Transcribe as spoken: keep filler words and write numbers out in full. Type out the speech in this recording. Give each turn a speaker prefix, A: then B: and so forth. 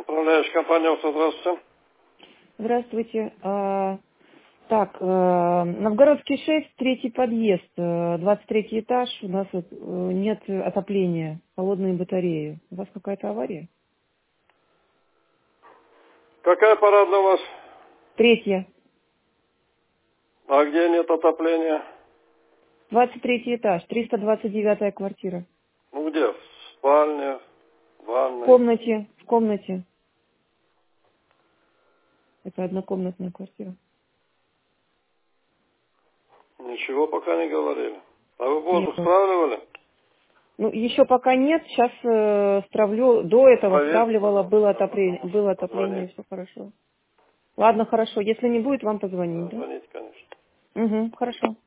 A: Управляющая компания «Оса», здравствуйте.
B: Здравствуйте. А, так, а, Новгородский шесть, третий подъезд, а, двадцать третий этаж. У нас вот, а, нет отопления, холодные батареи. У вас какая-то авария?
A: Какая парадная у вас?
B: Третья.
A: А где нет отопления?
B: двадцать третий этаж, триста двадцать девятая квартира.
A: Ну где? В спальне, в
B: В
A: ванной?
B: комнате, в комнате. Это однокомнатная квартира.
A: Ничего пока не говорили. А вы воздух
B: Нет.
A: стравливали?
B: Ну, еще пока нет, сейчас э, стравлю, до этого
A: Проверьте,
B: стравливала, было
A: пожалуйста,
B: отопление,
A: потом
B: было отопление,
A: позвоните.
B: все хорошо. Ладно, хорошо, если не будет, вам позвонить,
A: Да,
B: да?
A: звоните, конечно.
B: Угу, хорошо.